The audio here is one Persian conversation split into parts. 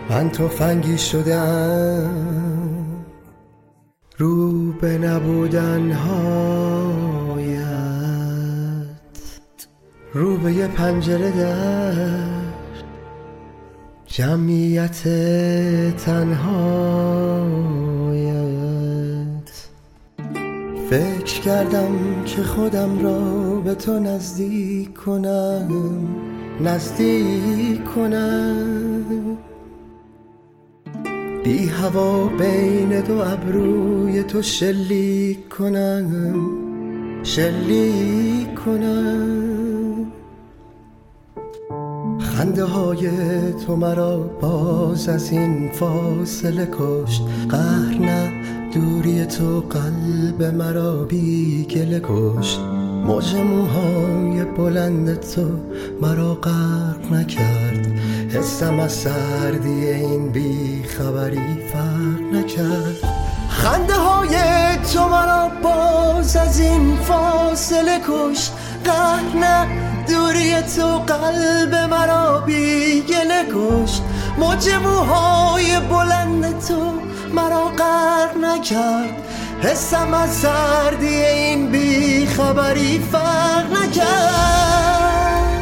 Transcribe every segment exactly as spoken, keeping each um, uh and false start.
من تفنگی شدم رو به نبودن هایت، رو به یه پنجره در جمعیت تنهایت. فکر کردم که خودم را به تو نزدیک کنم، نزدیک کنم، بی هوا بین دو ابروی تو شلیک کنم، شلیک کنم. خنده های تو مرا باز از این فاصله کشت، قهر نه دوری تو قلب مرا بی گله کشت. موج موهای بلند تو مرا غرق نکرد، حسم از سردی این بی خبری فرق نکرد. خنده های تو مرا باز از این فاصله کشت، قهر نه دوری تو قلب مرا بی گله کشت. موج موهای بلند تو مرا غرق نکرد، حسم از سردی این بی خبری فرق نکرد.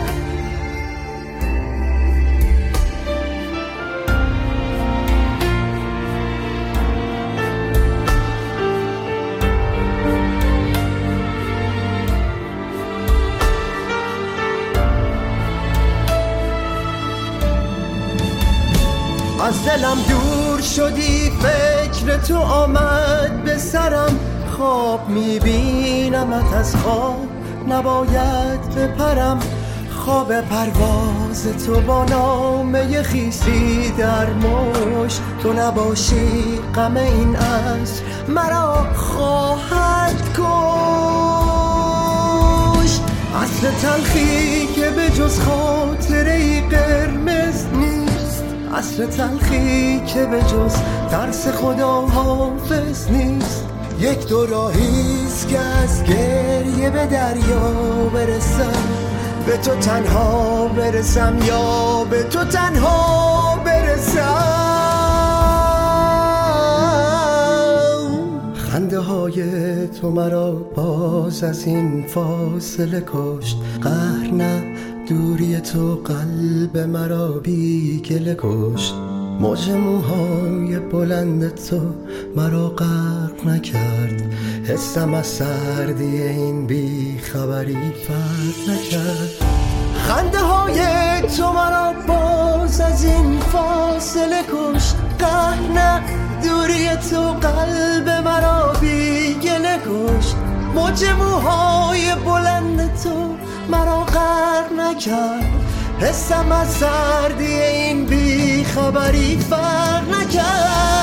از دلم دور شدی، فکر تو آمد به سرم، خواب میبینمت از خواب نباید بپرم. خواب پرواز تو با نامه خیسی در مشت، تو نباشی غم این عصر مرا خواهد کشت. عصر تلخی که به جز خاطره ای قرمز نیست، عصر تلخی که به جز ترس خدا حافظ نیست. یک دو راهیست که از گریه به دریا برسم، به تو تنها برسم یا به تو تنها برسم. خنده های تو مرا باز از این فاصله کشت، قهر نه دوری تو قلب مرا بی گله کشت. موج موهای بلند تو مرا غرق نکرد، حسم از سردی این بی خبری فرق نکرد. خنده های تو مرا باز از این فاصله کشت، قهر نه دوری تو قلب مرا بی گله کشت. موج موهای بلند تو مرا غرق نکرد، حسم از سردی این بی خبری فرق نکرد.